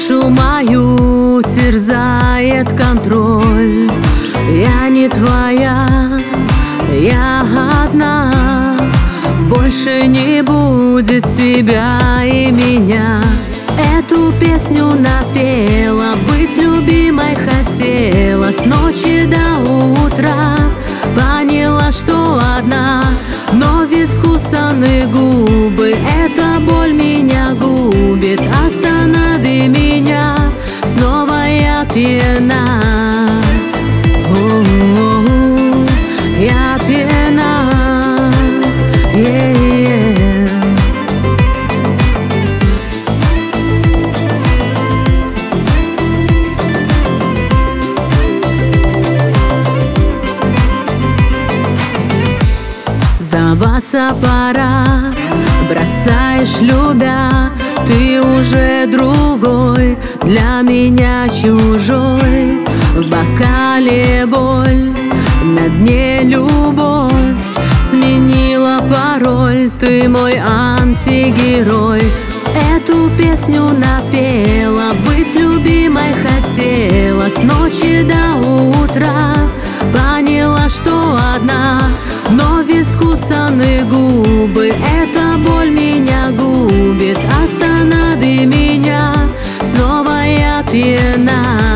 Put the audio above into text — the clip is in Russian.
Душу мою терзает контроль. Я не твоя, я одна. Больше не будет тебя и меня. Эту песню напела, быть любимой хотела. С ночи до утра поняла, что одна. Но искусаны губы, эта боль меня губит. Останови меня, снова я пьяна. О-о-о, я пьяна. Сдаваться пора, бросаешь, любя. Ты уже другой, для меня чужой. В бокале боль, на дне любовь. Сменила пароль, ты мой антигерой. Эту песню напела, быть любимой хотела. С ночи до утра поняла, что одна. Но искусаны губы, эта боль меня губит. Останови меня, снова я пьяна.